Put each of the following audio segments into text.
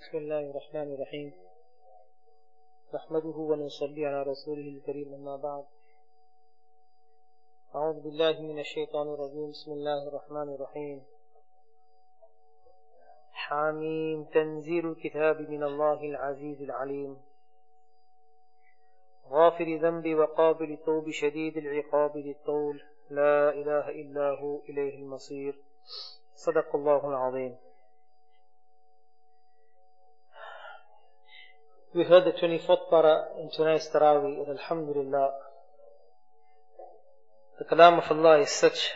بسم الله الرحمن الرحيم نحمده ونصلي على رسوله الكريم أما بعد أعوذ بالله من الشيطان الرجيم بسم الله الرحمن الرحيم حاميم تنزيل الكتاب من الله العزيز العليم غافر ذنب وقابل التوب شديد العقاب ذي الطول لا إله إلا هو إليه المصير صدق الله العظيم. We heard the 24th para in tonight's Taraweeh, and Alhamdulillah, the Kalam of Allah is such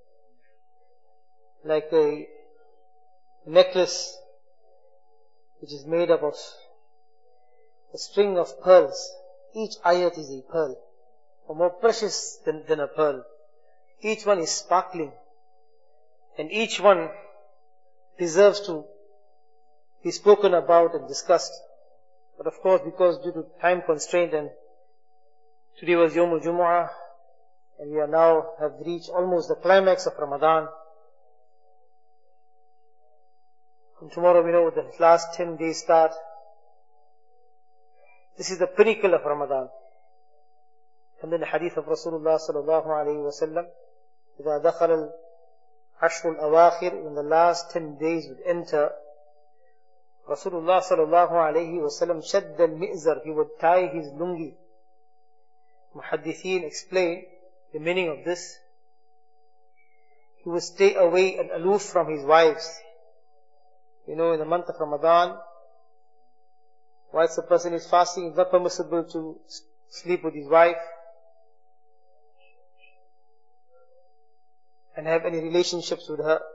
like a necklace which is made up of a string of pearls. Each ayat is a pearl, or more precious than a pearl. Each one is sparkling, and each one deserves to be spoken about and discussed. But of course, because due to time constraint, and today was Yawmul Jumu'ah, and we are now have reached almost the climax of Ramadan. From tomorrow we know the last 10 days start. This is the pinnacle of Ramadan. And then the hadith of Rasulullah sallallahu alayhi wa sallam, إِذَا دَخَلَ الْعَشْرُ الْأَوَاخِرِ, when the last 10 days would enter, Rasulullah sallallahu alayhi wa sallam shadd al-mi'zar, he would tie his lungi. Muhaddithin explain the meaning of this. He would stay away and aloof from his wives. You know, in the month of Ramadan, whilst a person is fasting, it's not permissible to sleep with his wife and have any relationships with her.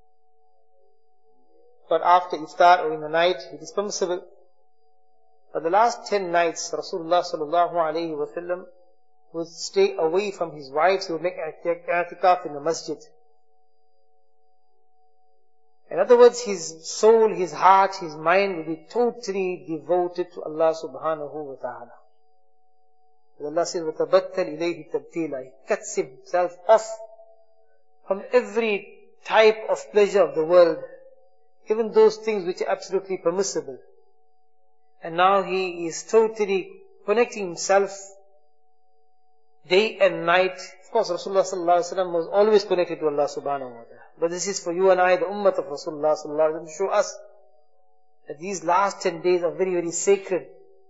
But after iftar or in the night, it is permissible. But the last 10 nights, Rasulullah sallallahu alayhi wa sallam would stay away from his wives. He would make i'tikaf in the masjid. In other words, his soul, his heart, his mind will be totally devoted to Allah subhanahu wa ta'ala. Allah says, وَتَبَتَّلْ إِلَيْهِ تَبْتِيلًا. He cuts himself off from every type of pleasure of the world, even those things which are absolutely permissible. And now he is totally connecting himself day and night. Of course, Rasulullah sallallahu alaihi wasallam was always connected to Allah subhanahu wa ta'ala. But this is for you and I, the ummah of Rasulullah sallallahu alaihi wasallam, to show us that these last 10 days are very, very sacred.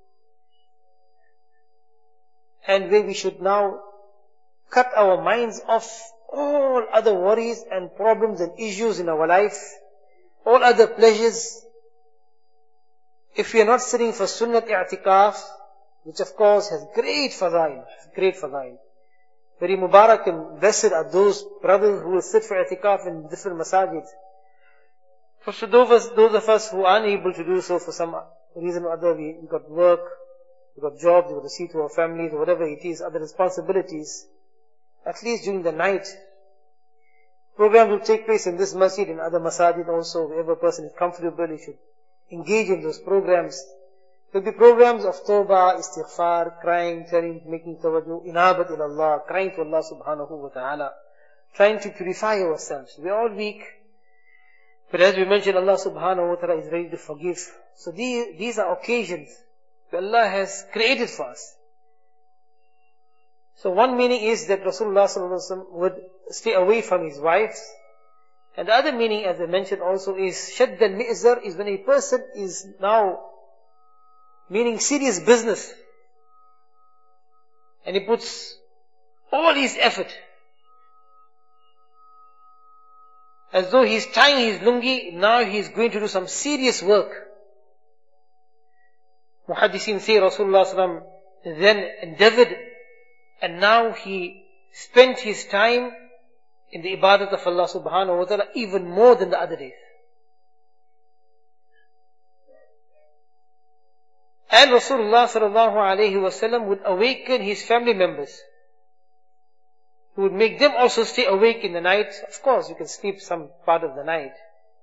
And where we should now cut our minds off all other worries and problems and issues in our life, all other pleasures. If we are not sitting for sunnat i'tikaf, which of course has great fadail, very mubarak and blessed are those brothers who will sit for i'tikaf in different masajid. For those of us who are unable to do so for some reason or other, we got work, we got jobs, we got to see to our families, or whatever it is, other responsibilities, at least during the night, programs will take place in this masjid, in other masajid also. Wherever a person is comfortable, he should engage in those programs. There will be programs of tawbah, istighfar, crying, telling, making tawajjuh, inabat ila Allah, crying to Allah subhanahu wa ta'ala, trying to purify ourselves. We are all weak. But as we mentioned, Allah subhanahu wa ta'ala is ready to forgive. So these are occasions that Allah has created for us. So one meaning is that Rasulullah sallallahu alaihi wasallam would stay away from his wives. And the other meaning, as I mentioned also, is shadd al-mi'zar, is when a person is now meaning serious business. And he puts all his effort. As though he's tying his lungi, now he's going to do some serious work. Muhaddithin say Rasulullah sallallahu alaihi wasallam then endeavored, and now he spent his time in the ibadat of Allah subhanahu wa ta'ala even more than the other days. And Rasulullah sallallahu alayhi wa sallam would awaken his family members. He would make them also stay awake in the night. Of course, you can sleep some part of the night.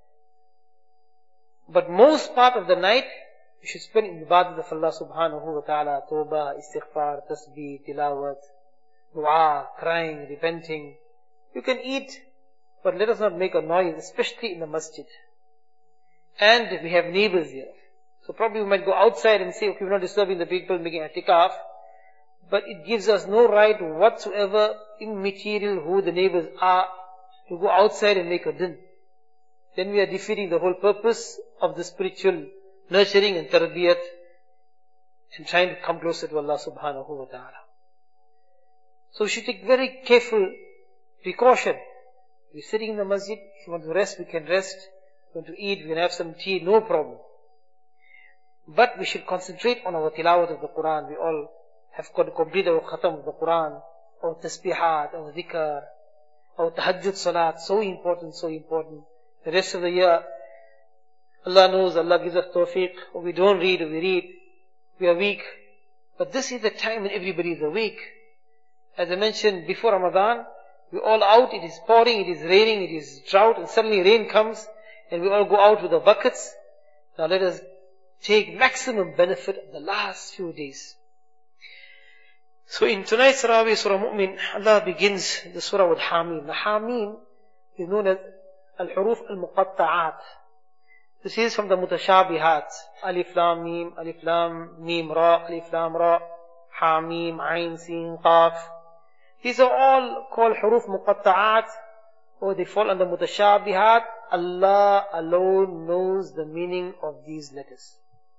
But most part of the night, you should spend in the ibadat of Allah subhanahu wa ta'ala, tawbah, istighfar, tasbih, tilawat, dua, crying, repenting. You can eat, but let us not make a noise, especially in the masjid. And we have neighbors here. So probably we might go outside and say, okay, we're not disturbing the people making i'tikaf. But it gives us no right whatsoever, immaterial who the neighbors are, to go outside and make a din. Then we are defeating the whole purpose of the spiritual nurturing and tarbiyat and trying to come closer to Allah subhanahu wa ta'ala. So we should take very careful precaution. We're sitting in the masjid, if you want to rest, we can rest. If you want to eat, we can have some tea, no problem. But we should concentrate on our tilawat of the Quran. We all have got to complete our khatam of the Quran, our tasbihat, our dhikr, our tahajjud salat. So important, so important. The rest of the year, Allah knows, Allah gives us tawfiq. Or we don't read, or we read. We are weak. But this is the time when everybody is awake. As I mentioned before Ramadan, we're all out, it is pouring, it is raining, it is drought, and suddenly rain comes, and we all go out with the buckets. Now let us take maximum benefit of the last few days. So in tonight's Tarawih, Surah Mu'min, Allah begins the surah with Hamim. The Hamim is known as Al-Huruf Al-Muqatta'at. This is from the Mutashabihat. Alif Lam Mim, Alif Lam Mim Ra, Alif Lam Ra, Hamim, Ain, Sin, Qaf. These are all called Huruf Muqatta'at, or they fall under Mutashabihat. Allah alone knows the meaning of these letters.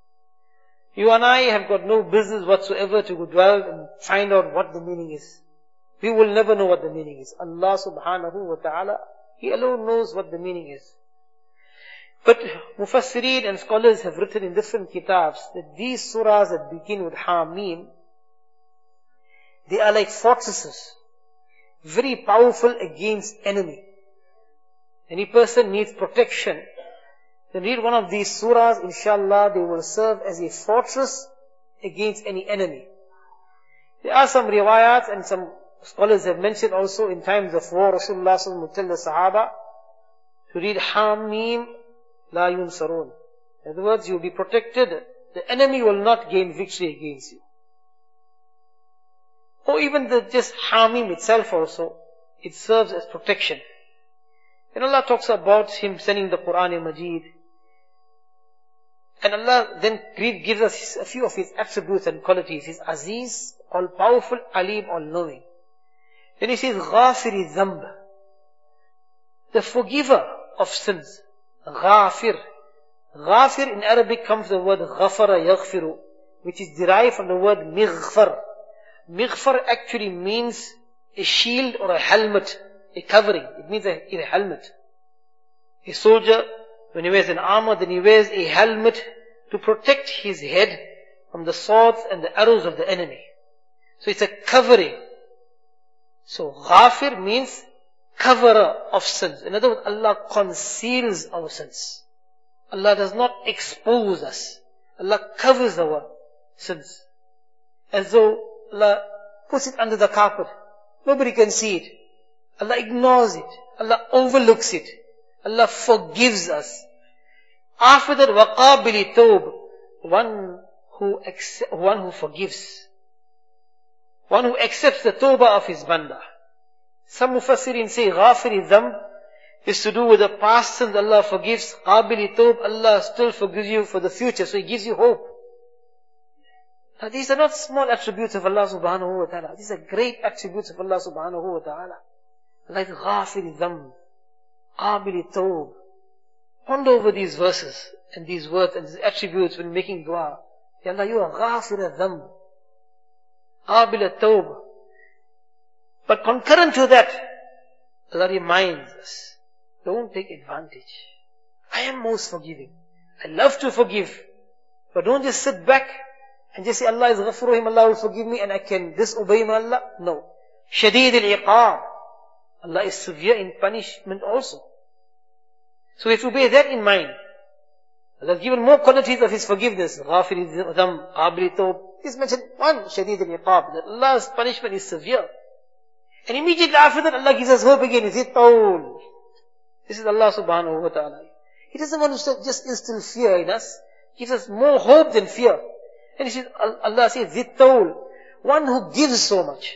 You and I have got no business whatsoever to go dwell and find out what the meaning is. We will never know what the meaning is. Allah subhanahu wa ta'ala, He alone knows what the meaning is. But Mufassirin and scholars have written in different kitabs that these surahs that begin with Hamim, they are like fortresses, very powerful against enemy. Any person needs protection. Then read one of these surahs, inshallah, they will serve as a fortress against any enemy. There are some riwayats and some scholars have mentioned also in times of war, Rasulullah sallallahu alaihi wasallam would tell the Sahaba to read Hamim la yunsarun. In other words, you will be protected. The enemy will not gain victory against you. Or even just Hamim itself also, it serves as protection. And Allah talks about Him sending the Quran Majid. And Allah then gives us a few of His attributes and qualities. He's Aziz, all-powerful, Alim, all-knowing. Then He says, Ghafiri Dhanb, the forgiver of sins. Ghafir. Ghafir in Arabic comes the word Ghafara Yaghfiru, which is derived from the word Mighfar. Mighfar actually means a shield or a helmet, a covering. It means a helmet. A soldier, when he wears an armor, then he wears a helmet to protect his head from the swords and the arrows of the enemy. So it's a covering. So Ghafir means coverer of sins. In other words, Allah conceals our sins. Allah does not expose us. Allah covers our sins. As though Allah puts it under the carpet. Nobody can see it. Allah ignores it. Allah overlooks it. Allah forgives us. After that, waqabili tawb, one who forgives. One who accepts the tawbah of his banda. Some mufassirin say ghafiri dhanb is to do with the past sins Allah forgives. Qabili tawb, Allah still forgives you for the future, so He gives you hope. Now these are not small attributes of Allah subhanahu wa ta'ala. These are great attributes of Allah subhanahu wa ta'ala. Like ghafiri dhanb, qabili tawb. Ponder over these verses and these words and these attributes when making dua. Ya Allah, you are ghafir dhanb, qabil tawb. But concurrent to that, Allah reminds us, don't take advantage. I am most forgiving. I love to forgive. But don't just sit back and just say, Allah is Ghafur Rahim, Allah will forgive me and I can disobey my Allah. No. Shadeed al-iqab. Allah is severe in punishment also. So if you bear that in mind, Allah has given more qualities of His forgiveness. Ghafir dhanb, qabil tawb. He's mentioned one, Shadeed al-iqab, that Allah's punishment is severe. And immediately after that, Allah gives us hope again. Is it tawl? This is Allah subhanahu wa ta'ala. He doesn't want to just instill fear in us. He gives us more hope than fear. And He says, Allah says, zit tawl. One who gives so much.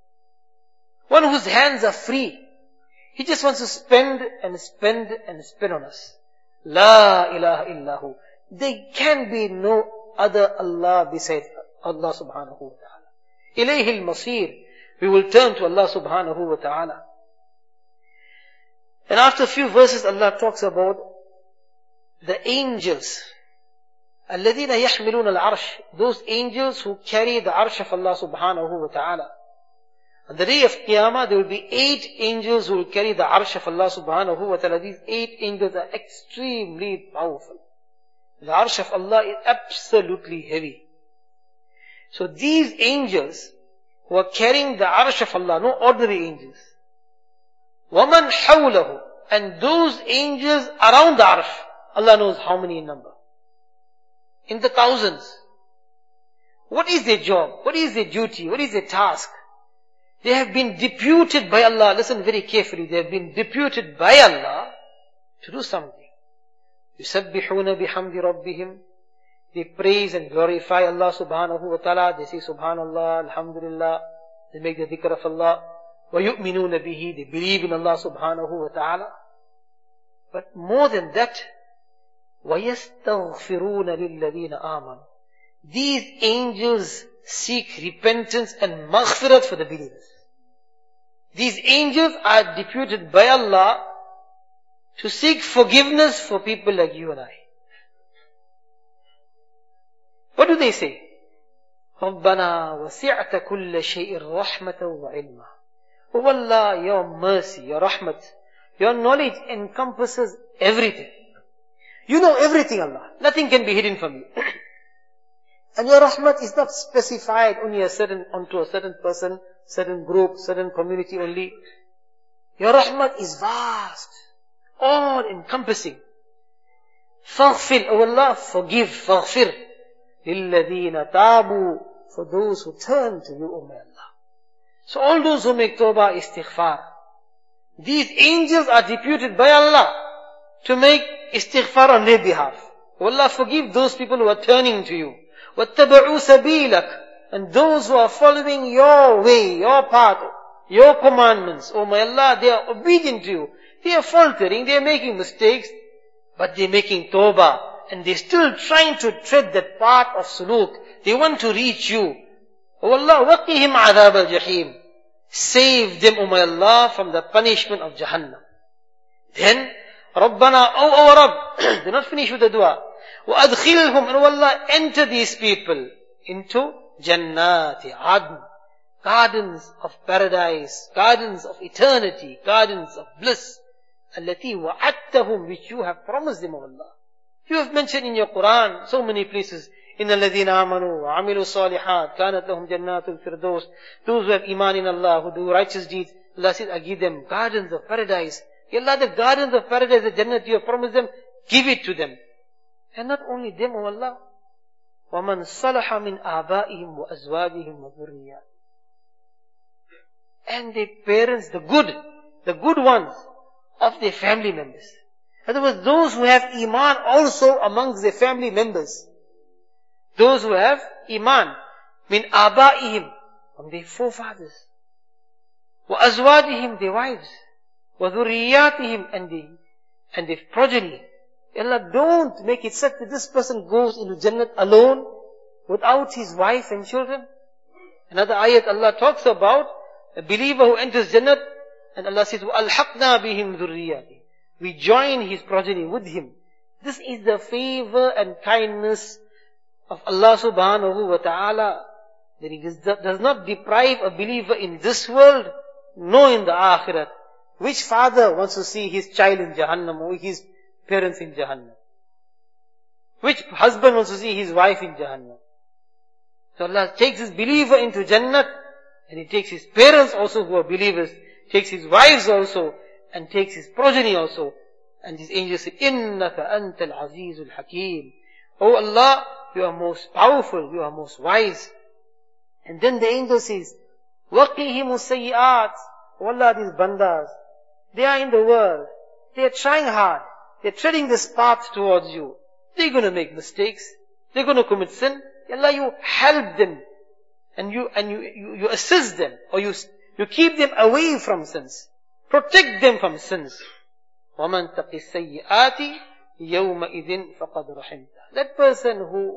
One whose hands are free. He just wants to spend and spend and spend on us. La ilaha illahu. there can be no other Allah besides Allah subhanahu wa ta'ala. Ilayhi al-masir. We will turn to Allah subhanahu wa ta'ala. And after a few verses, Allah talks about the angels. الَّذِينَ يَحْمِلُونَ الْعَرْشِ. Those angels who carry the arsh of Allah subhanahu wa ta'ala. On the day of Qiyamah, there will be 8 angels who will carry the arsh of Allah subhanahu wa ta'ala. These 8 angels are extremely powerful. The arsh of Allah is absolutely heavy. So these angels who are carrying the arsh of Allah, no ordinary angels. وَمَنْ حَوْلَهُ. And those angels around the arsh, Allah knows how many in number. In the thousands. What is their job? What is their duty? What is their task? They have been deputed by Allah. Listen very carefully. They have been deputed by Allah to do something. يُسَبِّحُونَ بِحَمْدِ رَبِّهِمْ. They praise and glorify Allah subhanahu wa ta'ala. They say subhanallah, alhamdulillah. They make the dhikr of Allah. وَيُؤْمِنُونَ بِهِ. They believe in Allah subhanahu wa ta'ala. But more than that, وَيَسْتَغْفِرُونَ لِلَّذِينَ آمَنُوا. These angels seek repentance and maghfirat for the believers. These angels are deputed by Allah to seek forgiveness for people like you and I. What do they say? رَبَّنَا وَسِعْتَ كُلَّ شَيْءٍ رَحْمَةً وَعِلْمًا. Oh Allah, your mercy, your rahmat, your knowledge encompasses everything. You know everything, Allah. Nothing can be hidden from you. And your rahmat is not specified only onto a certain person, certain group, certain community only. Your rahmat is vast, all encompassing. Faghfir, oh Allah, forgive, faghfir. لِلَّذِينَ تَابُوا. For those who turn to you, O my Allah. So all those who make tawbah, istighfar. These angels are deputed by Allah to make istighfar on their behalf. O Allah, forgive those people who are turning to you. وَاتَّبَعُوا سَبِيلَكَ. And those who are following your way, your path, your commandments. Oh my Allah, they are obedient to you. They are faltering, they are making mistakes, but they are making tawbah. And they're still trying to tread that path of suluk. They want to reach you. Oh Allah, وَقِهِمْ عَذَابَ الْجَحِيمِ. Save them, O my Allah, from the punishment of Jahannam. Then, رَبَّنَا, O our Rabb, they're not finished with the dua. وَأَدْخِلْهُمْ, and O Allah, enter these people into Jannati Adn. Gardens of paradise, gardens of eternity, gardens of bliss. الَّتِي وَعَدْتَهُمْ, which you have promised them, O Allah. You have mentioned in your Quran so many places, إِنَّ الَّذِينَ آمَنُوا وَعَمِلُوا الصَّالِحَاتِ كَانَتْ لَهُمْ جَنَّاتُ الْفِرْدَوْسِ. Those who have iman in Allah, who do righteous deeds, Allah says, I give them gardens of paradise. Ya Allah, the gardens of paradise, the Jannat you have promised them, give it to them. And not only them, O Allah. وَمَنْ صَلَحَ مِنْ آبَائِهِمْ وَأَزْوَاجِهِمْ وَذُرِّيَّاتِهِمْ. And their parents, the good ones of their family members. In other words, those who have iman also amongst their family members. Those who have iman, min abaihim, from their forefathers. Wa azwajihim, their wives. Wa dhurriyatihim, and their progeny. Allah, don't make it such that this person goes into Jannat alone, without his wife and children. Another ayat Allah talks about a believer who enters Jannat, and Allah says, وَأَلْحَقْنَا بِهِمْ ذُرِّيَّاتِهِ. We join his progeny with him. This is the favor and kindness of Allah subhanahu wa ta'ala, that He does not deprive a believer in this world, nor in the akhirat. Which father wants to see his child in Jahannam or his parents in Jahannam? Which husband wants to see his wife in Jahannam? So Allah takes his believer into Jannat, and He takes his parents also who are believers, takes his wives also, and takes his progeny also. And these angels say, إِنَّكَ أَنْتَ الْعَزِيزُ الْحَكِيمُ. Oh Allah, you are most powerful, you are most wise. And then the angel says, وَقِهِمُ السَّيِّئَاتِ. Oh Allah, these bandas, they are in the world, they are trying hard, they are treading this path towards you. They're going to make mistakes, they're going to commit sin. Allah, you help them, and you assist them, or you keep them away from sins. Protect them from sins. وَمَنْ تَقِ السَّيِّئَاتِ يَوْمَئِذٍ فَقَدْ رَحِمْتَهُ. that person who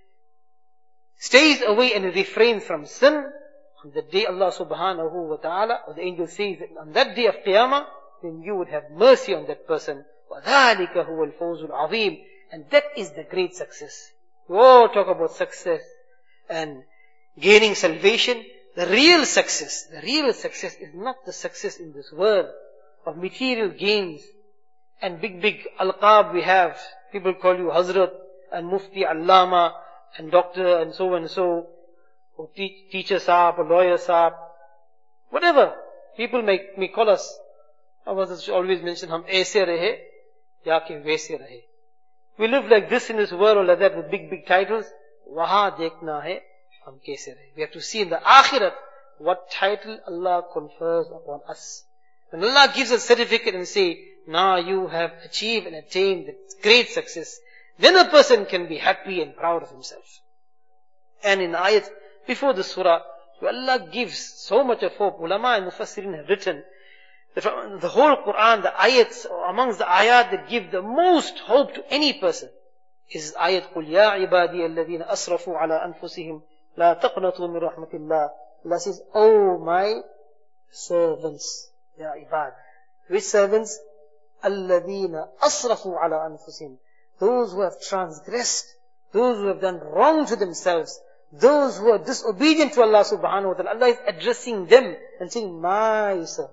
stays away and refrains from sin, on the day Allah subhanahu wa ta'ala, or the angel says that on that day of Qiyamah, then you would have mercy on that person. وَذَلِكَ هُوَ الْفَوْزُ الْعَظِيمُ. And that is the great success. We all talk about success and gaining salvation. The real success is not the success in this world of material gains and big alqab we have. People call you Hazrat and Mufti, Allama and Doctor and so, or teacher Saab or lawyer Saab. Whatever. People may call us. I was always mention, hum aise rahe, ya ke waise rahe. We live like this in this world or like that with big titles. Waha dekhna hai, hum kaise rahe. We have to see in the Akhirat what title Allah confers upon us. When Allah gives a certificate and say, now you have achieved and attained the great success, then a person can be happy and proud of himself. And in the ayat before the surah, where Allah gives so much of hope, ulama and mufassirin have written that from the whole Quran, the ayats, or amongst the ayat that give the most hope to any person, is ayat, قُلْ يَا عِبَادِيَ الَّذِينَ أَسْرَفُوا عَلَىٰ أَنفُسِهِمْ لَا تَقْنَطُوا مِنْ رَحْمَةِ اللَّهِ. Allah says, oh my servants, ya ibad. Which servants? الَّذِينَ أَسْرَفُوا عَلَىٰ أَنفُسِهِمْ. Those who have transgressed, those who have done wrong to themselves, those who are disobedient to Allah subhanahu wa ta'ala. Allah is addressing them and saying, my servants.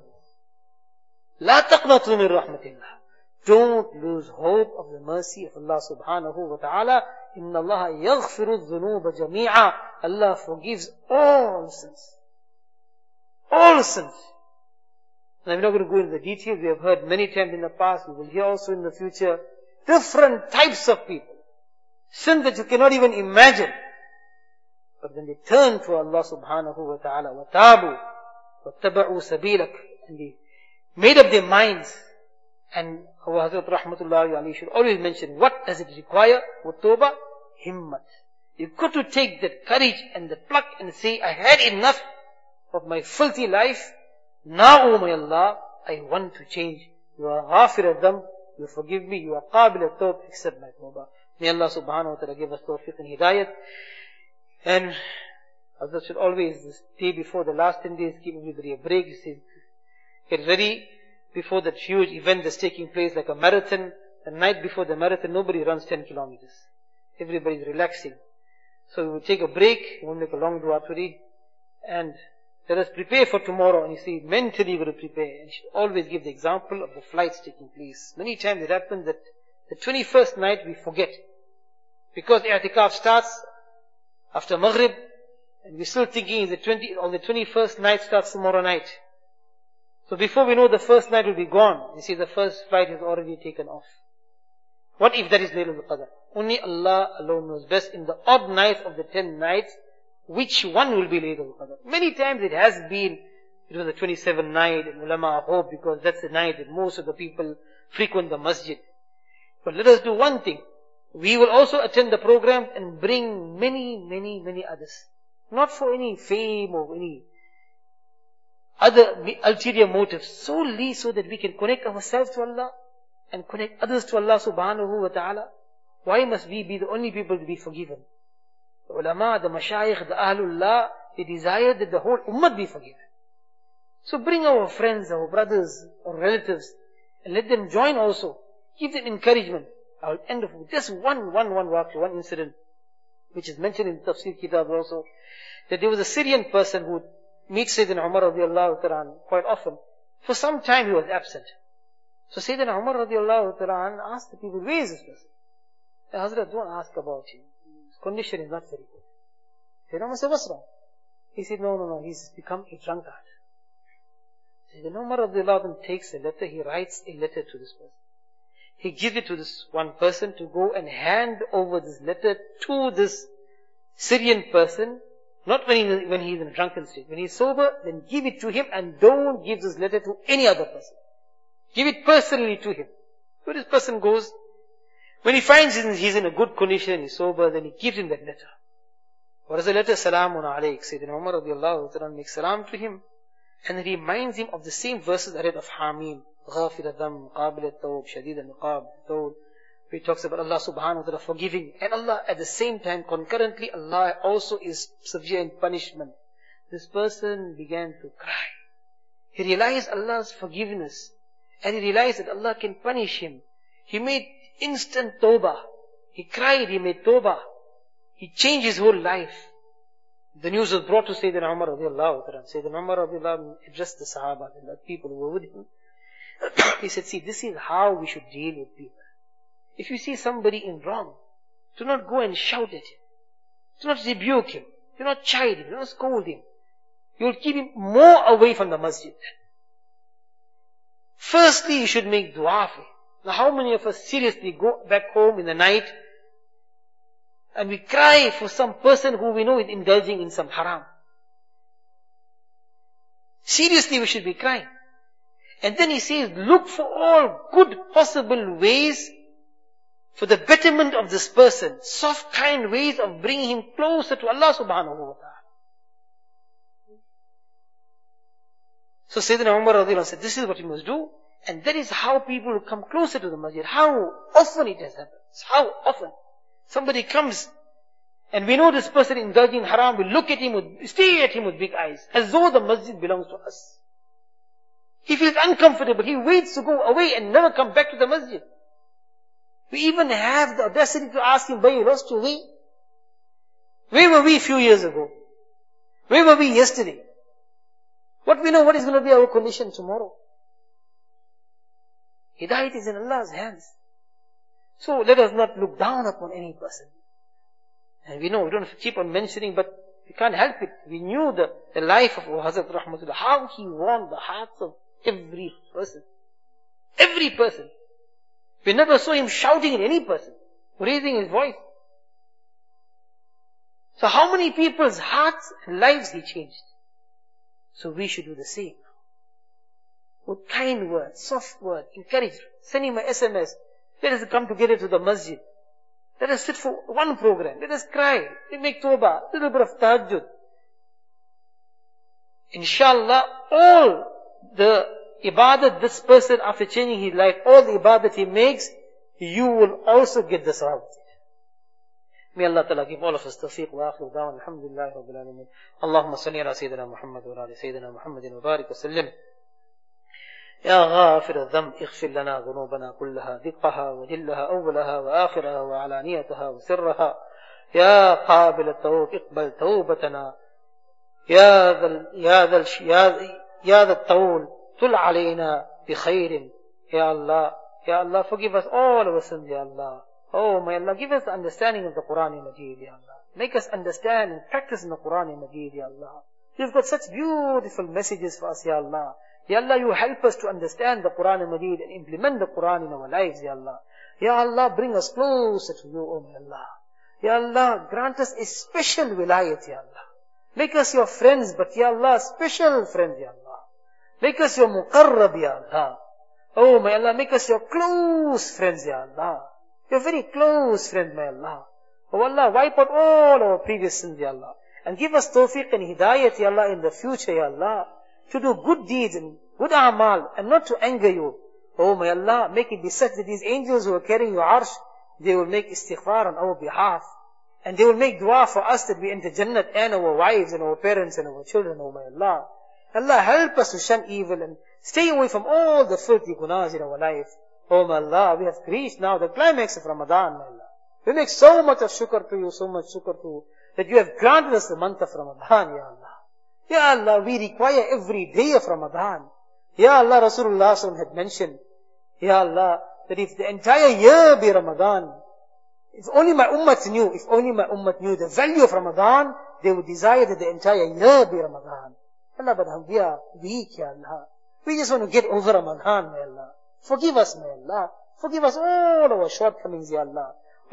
لَا تَقْنَطُوا مِنْ رَحْمَةِ اللَّهِ. Don't lose hope of the mercy of Allah subhanahu wa ta'ala. إِنَّ اللَّهَ يَغْفِرُ الذُّنُوبَ جَمِيعًا. Allah forgives all sins. All sins. And I'm not going to go into the details. We have heard many times in the past. We will hear also in the future. Different types of people. Sin that you cannot even imagine. But when they turn to Allah subhanahu wa ta'ala, وَتَابُوا وَاتَّبَعُوا سَبِيلَكَ, and they made up their minds. And our Hazrat Rahmatullahi alayhi should always mention, what does it require? What tawbah? Himmat. You've got to take that courage and the pluck and say, I had enough of my filthy life. Now, O my Allah, I want to change. You are ghafir adam. You forgive me. You are qabil at-tawb. Accept my tawbah. May Allah subhanahu wa ta'ala give us tawfiq and hidayat. And Hazrat should always, this day before the last 10 days, give everybody a break. He says, get ready before that huge event that's taking place like a marathon. The night before the marathon, nobody runs 10 kilometers. Everybody's relaxing. So we will take a break. We won't make a long dua today. And let us prepare for tomorrow. And you see, mentally you're going to prepare. And you should always give the example of the flights taking place. Many times it happens that the 21st night we forget. Because i'tikaf starts after Maghrib. And we're still thinking the 21st night starts tomorrow night. So before we know, the first night will be gone. You see, the first flight is already taken off. What if that is Laylatul Qadr? Only Allah alone knows best. In the odd nights of the 10 nights, which one will be Laylatul Qadr? Many times it has been, it was the 27th night, and ulama hope, because that's the night that most of the people frequent the masjid. But let us do one thing. We will also attend the program and bring many others. Not for any fame or any other ulterior motives, solely so that we can connect ourselves to Allah and connect others to Allah subhanahu wa ta'ala. Why must we be the only people to be forgiven? The ulama, the mashayikh, the ahlullah, they desire that the whole ummah be forgiven. So bring our friends, our brothers, our relatives, and let them join also. Give them encouragement. I will end with just one incident, which is mentioned in the Tafsir Kitab also, that there was a Syrian person who meets Sayyidina Umar radiallahu ta'ala quite often. For some time he was absent. So Sayyidina Umar radiallahu ta'ala asked the people, where is this person? The Hazrat, don't ask about him. His condition is not very good. Sayyidina Umar said, what's wrong? He said, no, he's become a drunkard. Sayyidina Umar radiallahu ta'ala takes a letter, he writes a letter to this person. He gives it to this one person to go and hand over this letter to this Syrian person. Not when he's in a drunken state. When he's sober, then give it to him and don't give this letter to any other person. Give it personally to him. So this person goes. When he finds he's in a good condition, he's sober, then he gives him that letter. What is the letter? Salamun alayk. Sayyidina Umar radiallahu ta'ala makes salam to him. And he reminds him of the same verses I read of Hamim. غافر الذنب قابل التوب شديد العقاب التوب He talks about Allah subhanahu wa ta'ala forgiving. And Allah at the same time, concurrently, Allah also is severe in punishment. This person began to cry. He realized Allah's forgiveness. And he realized that Allah can punish him. He made instant tawbah. He cried, he made tawbah. He changed his whole life. The news was brought to Sayyidina Umar radiallahu ta'ala. Sayyidina Umar radiallahu ta'ala addressed the Sahaba, the people who were with him. He said, see, this is how we should deal with people. If you see somebody in wrong, do not go and shout at him. Do not rebuke him. Do not chide him. Do not scold him. You will keep him more away from the masjid. Firstly, you should make dua for him. Now how many of us seriously go back home in the night and we cry for some person who we know is indulging in some haram? Seriously, we should be crying. And then he says, look for all good possible ways for the betterment of this person. Soft, kind ways of bringing him closer to Allah subhanahu wa ta'ala. So Sayyidina Umar radiallahu anhu said, this is what you must do. And that is how people will come closer to the masjid. How often it has happened. How often. Somebody comes and we know this person indulging in haram. We look at him, stare at him with big eyes. As though the masjid belongs to us. He feels uncomfortable. He waits to go away and never come back to the masjid. We even have the audacity to ask him, why you lost your way? Where were we a few years ago? Where were we yesterday? What we know, what is going to be our condition tomorrow? Hidayat is in Allah's hands. So let us not look down upon any person. And we know, we don't have to keep on mentioning, but we can't help it. We knew the life of Hazrat Rahmatullah, how he won the hearts of every person. Every person. We never saw him shouting at any person, raising his voice. So how many people's hearts and lives he changed? So we should do the same. With kind words, soft words, encourage. Send him an SMS. Let us come together to the masjid. Let us sit for one program. Let us cry. We make tawbah. A little bit of tahajjud. Inshallah, all the ibadat this person after changing his life, all the ibadat he makes, you will also get the sawab. May Allah Ta'ala give all of us tawfiq wa akhir da'wan. Alhamdulillah Rabbil Alameen. Allahumma salli ala Sayyidina Muhammad wa ala Sayyidina Muhammadin wa barik wa sallim. يا غافر الذنب اغفر لنا ذنوبنا كلها دقها وجلها أولها وآخرها وعلانيتها وسرها يا قابل التوب اقبل توبتنا يا ذا الطول طل علينا بخير يا Allah forgive us all our sins Ya Allah. Oh my Allah, give us the understanding of the Quran Majid Ya Allah. Make us understand and practice in the Quran Majid Ya Allah. You've got such beautiful messages for us Ya Allah. Ya Allah, you help us to understand the Quran Majid and implement the Quran in our lives, Ya Allah. Ya Allah, bring us closer to you, O my Allah. Ya Allah, grant us a special wilayat, Ya Allah. Make us your friends, but Ya Allah, special friends, Ya Allah. Make us your muqarrab, Ya Allah. Oh my Allah, make us your close friends, Ya Allah. Your very close friend, my Allah. Oh Allah, wipe out all our previous sins, Ya Allah. And give us tawfiq and hidayat, Ya Allah, in the future, Ya Allah. To do good deeds and good amal and not to anger you. Oh my Allah, make it be such that these angels who are carrying your arsh, they will make istighfar on our behalf. And they will make dua for us that we enter Jannat and our wives and our parents and our children, oh my Allah. Allah, help us to shun evil and stay away from all the filthy gunas in our life. Oh my Allah, we have reached now the climax of Ramadan, my Allah. We make so much of shukr to you, so much shukr to you, that you have granted us the month of Ramadan, Ya Allah. Ya Allah, we require every day of Ramadan. Ya Allah, Rasulullah SAW had mentioned, Ya Allah, that if the entire year be Ramadan, if only my ummah knew the value of Ramadan, they would desire that the entire year be Ramadan. Allah, but we are weak, Ya Allah. We just want to get over Ramadan, my Allah. Forgive us, my Allah. Forgive us all our shortcomings, Ya Allah.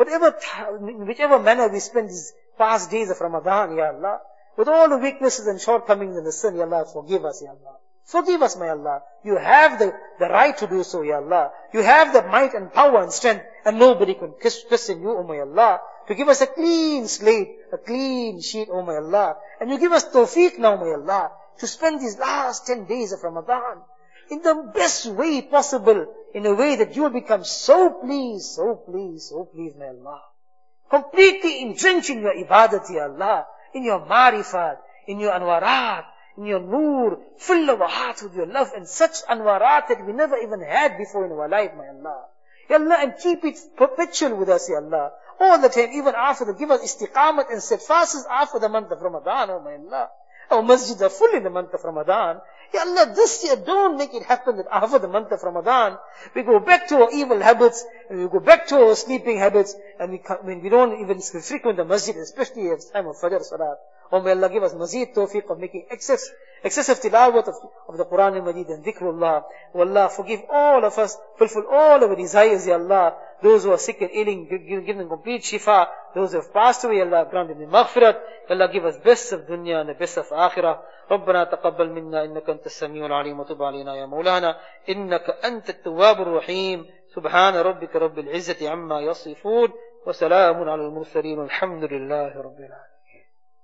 Whichever manner we spend these past days of Ramadan, Ya Allah, with all the weaknesses and shortcomings and the sin, Ya Allah, forgive us, Ya Allah. Forgive us, my Allah. You have the right to do so, Ya Allah. You have the might and power and strength, and nobody can question you, O my Allah. To give us a clean slate, a clean sheet, O my Allah. And you give us tawfiq now, my Allah, to spend these last 10 days of Ramadan in the best way possible, in a way that you will become so pleased, my Allah. Completely entrenched in your ibadat, Ya Allah, in your marifat, in your anwarat, in your nur, fill our hearts with your love and such anwarat that we never even had before in our life, my Allah. Ya Allah, and keep it perpetual with us, Ya Allah. All the time, even after the, give us istiqamat and steadfastness after the month of Ramadan, oh my Allah. Our masjids are full in the month of Ramadan. Ya Allah, this year don't make it happen that after the month of Ramadan, we go back to our evil habits, and we go back to our sleeping habits, and we don't even frequent the masjid, especially at the time of Fajr Salat. Oh may Allah give us mazid tawfiq of making excessive tilawat of the Quran al-Majid and dhikrullah. Oh Allah, forgive all of us, fulfill all our desires, Ya Allah. Those who are sick and ailing, give them complete shifa. Those who have passed away, Allah, grant them maghfirat. Allah, give us best of dunya and the best of akhirah. ربنا تقبل منا إنك أنت السميع العليم وتب علينا يا مولانا إنك أنت التواب الرحيم سبحان ربك رب العزة عما يصفون وسلام على المرسلين والحمد لله رب العالمين.